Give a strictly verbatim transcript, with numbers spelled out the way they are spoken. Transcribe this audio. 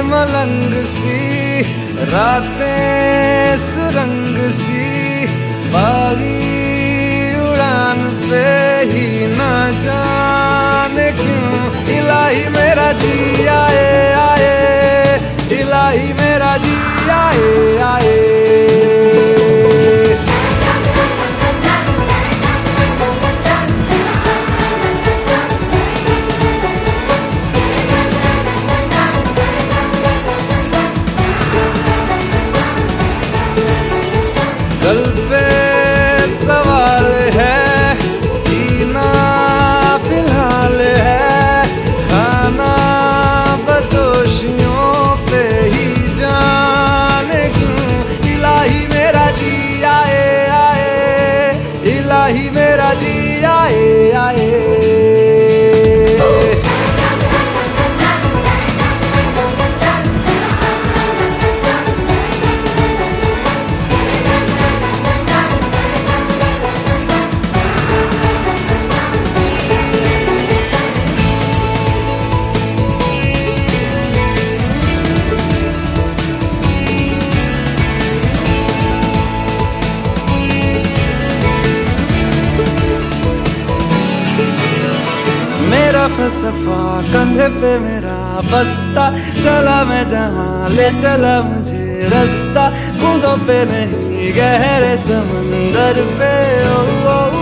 मलंग सी रातें सुरंग सी, बागी उड़ान पे ही ना जाने क्यों इलाही मेरा जी आए आए, इलाही मेरा जी आए आए। दिल पे सवाल है, जीना फिलहाल है, खाना बदोशियों पे ही जाने क्यों इलाही मेरा जी आए आए, इलाही मेरा जी आए आए। मेरा फलसफा कंधे पे मेरा बस्ता, चला मैं जहाँ ले चला मुझे रास्ता, बूंदों पे नहीं गहरे समंदर पे। ओ, ओ,